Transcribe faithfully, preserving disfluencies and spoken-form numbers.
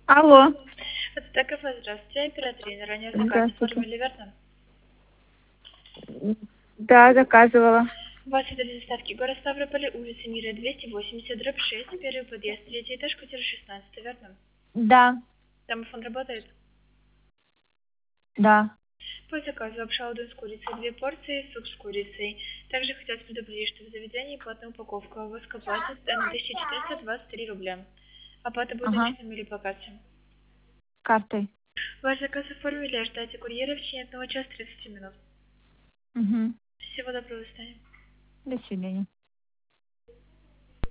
Алло. Это ТКФ, здравствуйте, оператор, ранее заказ Здравствуйте. оформили, верно? Да, заказывала. У вас это для доставки город Ставрополь, улица Мира, двести восемьдесят, дробь шесть, первый подъезд, третий этаж, квартира шестнадцать, верно? Да, Домофон работает? да. По заказу лапша удон с курицей, две порции, суп с курицей. Также хотелось предупредить, что в заведении платная упаковка, а у вас оплатит на тысяча четыреста двадцать три рубля. Оплата будет Ага. наличными или по карте. Картой. Ваш заказ оформили, ожидайте курьера в течение одного часа тридцати минут. Угу. Всего доброго, до свидания. До свидания.